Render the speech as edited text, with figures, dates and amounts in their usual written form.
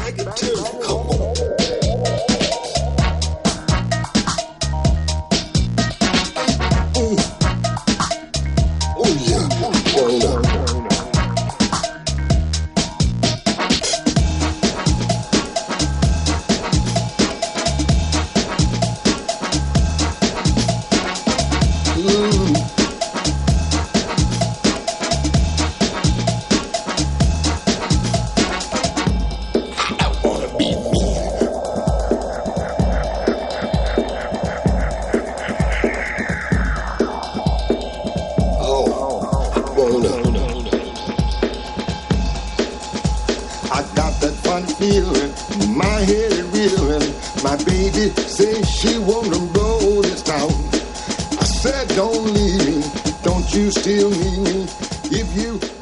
like it too. Come on. Oh yeah, burn up. I got that fun feeling, my head is reeling. My baby says she wanna roll this town. I said don't leave me, don't you still need me. If you